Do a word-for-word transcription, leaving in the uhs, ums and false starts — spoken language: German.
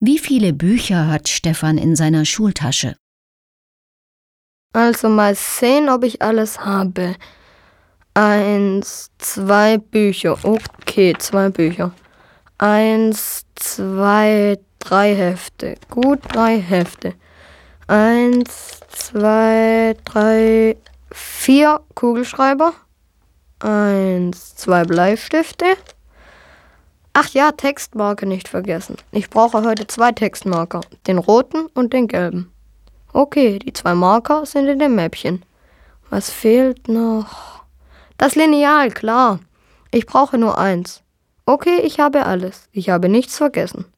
Wie viele Bücher hat Stefan in seiner Schultasche? Also mal sehen, ob ich alles habe. Eins, zwei Bücher. Okay, zwei Bücher. Eins, zwei, drei Hefte. Gut, drei Hefte. Eins, zwei, drei, vier Kugelschreiber. Eins, zwei Bleistifte. Ach ja, Textmarker nicht vergessen. Ich brauche heute zwei Textmarker. Den roten und den gelben. Okay, die zwei Marker sind in dem Mäppchen. Was fehlt noch? Das Lineal, klar. Ich brauche nur eins. Okay, ich habe alles. Ich habe nichts vergessen.